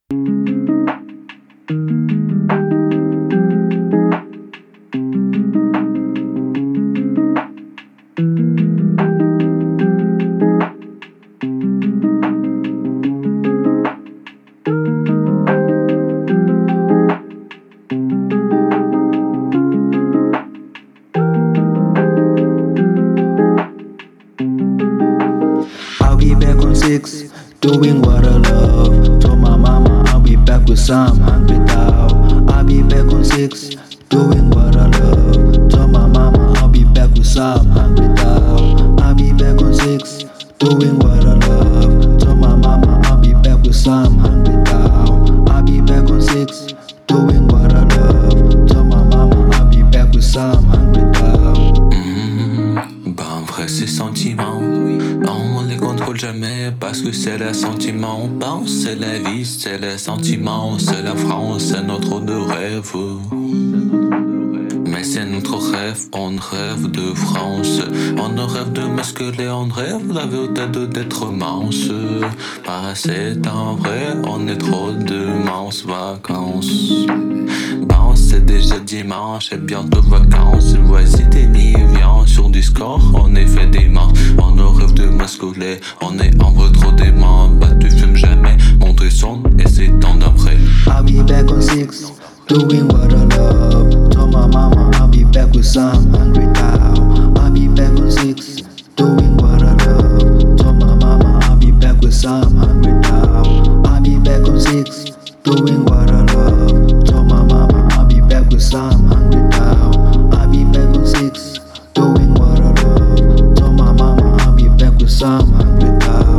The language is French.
I'll be back on 6, doing what I love. Told my mama I'll be back with some hungry thou. I'll be back on 6, doing what I love. Told my mama I'll be back with some hungry thou. I'll be back on 6, doing what I love. Told my mama I'll be back with some hungry thou. I'll be back on 6, doing what I love. Told my mama I'll be back with some hungry thou. En vrai c'est sentiment, on les contrôle jamais parce que c'est le sentiment. On pense c'est la vie, c'est le sentiment, c'est la France, c'est notre de rêve. Mais c'est notre rêve, on rêve de France. On rêve de masculer, on rêve la vie d'être mince. Pas assez en vrai, on est trop de minces vacances. Bon, c'est déjà dimanche et bientôt vacances. Voici des nids, viens sur Discord, on est fait des mains. On rêve de masculer, on est en vrai trop des mains. Bah tu fumes jamais, montrer son et c'est temps d'après. I'll be back on 6, doing what I love. Told my mama I'll be back with some hungry cow. I'll be back on 6, doing what I love. Told my mama I'll be back with some hungry cow. I'll be back on 6, doing what I love. Told my mama I'll be back with some hungry cow. I'll be back on 6, doing what I love. Told my mama I'll be back with some hungry cow.